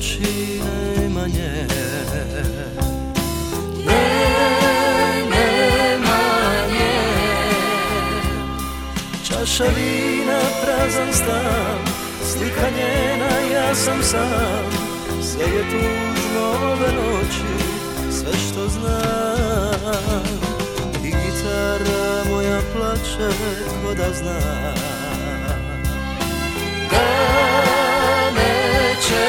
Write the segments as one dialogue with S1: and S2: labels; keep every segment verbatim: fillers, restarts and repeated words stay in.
S1: noći nema nje. Čaša vina, prazan stan, slika njena, ja sam sam. Sve je tužno ove noći, sve što znam. I gitara moja plače ko da zna da neće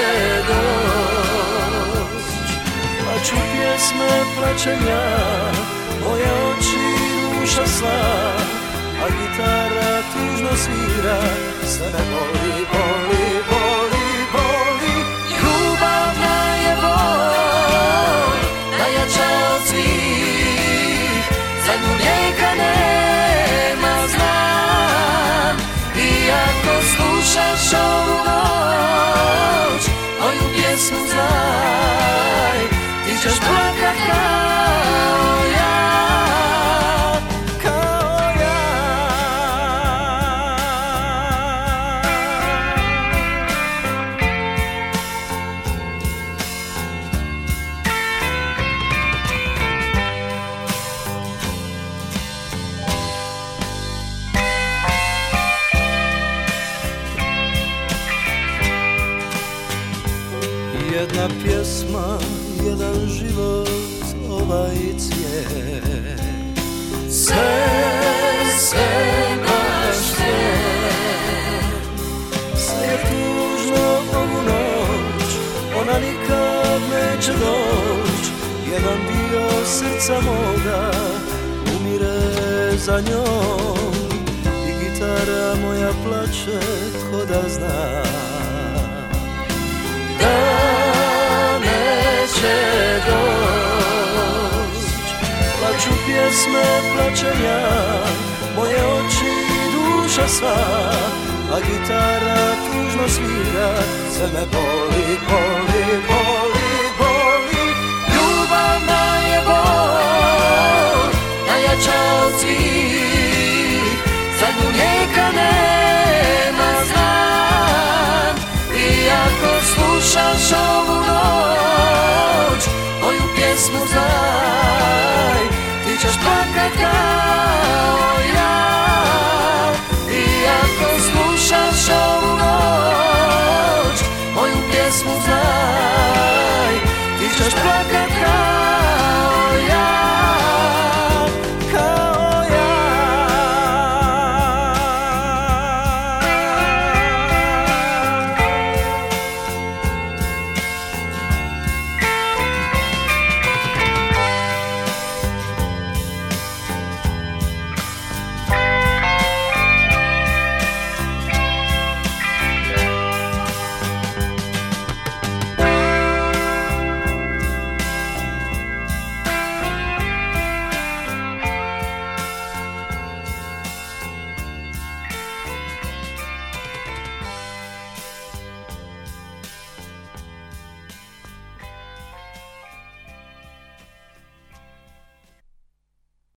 S1: doć. Plaču pjesme, plačem ja, moje oči, duša sva. A gitara tužno svira, sve me boli, boli, boli, boli. Ljubavna je bol, najjača od svih. Za nju lijeka nema, znam. I ako slušaš ovu noć, moju pjesmu znaj, ti ćeš plakat kao ja. Jedna pjesma, jedan život, ovaj cvijet. Sve, sve baš sve. Sve je tužno ovu noć, ona nikad neće doć. Jedan dio srca moga umire za njom. I gitara moja plače ko da zna neće doć. Plaču pjesme, plačem ja, moje oči, duša sva. A gitara tužno svira, sve me boli, boli, boli, boli. Ljubavna je bol, najjača od svih. Za nju lijeka nema, znam. I ako slušaš ovu noć, moju pjesmu znaj, ti ćeš plakat